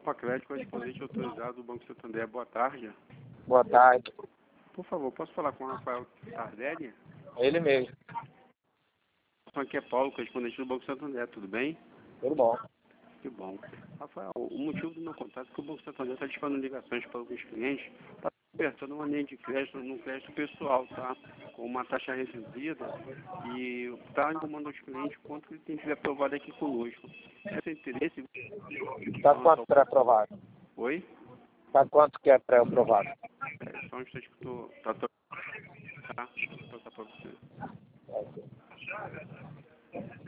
Crédito, correspondente autorizado do Banco Santander. Boa tarde. Boa tarde. Por favor, posso falar com o Rafael Tardelli? Ele mesmo. Aqui é Paulo, correspondente do Banco Santander. Tudo bem? Tudo bom. Que bom. Rafael, o motivo do meu contato é que o Banco Santander está disponibilizando ligações para alguns clientes, está ofertando uma linha de crédito no crédito pessoal, tá? Com uma taxa reduzida e está informando aos clientes quanto ele tem que ser aprovado aqui conosco. Esse interesse... Tá quanto pré-aprovado? Oi? Tá quanto que é pré-aprovado? Só um instante que eu tô... Tá? Vou passar para você.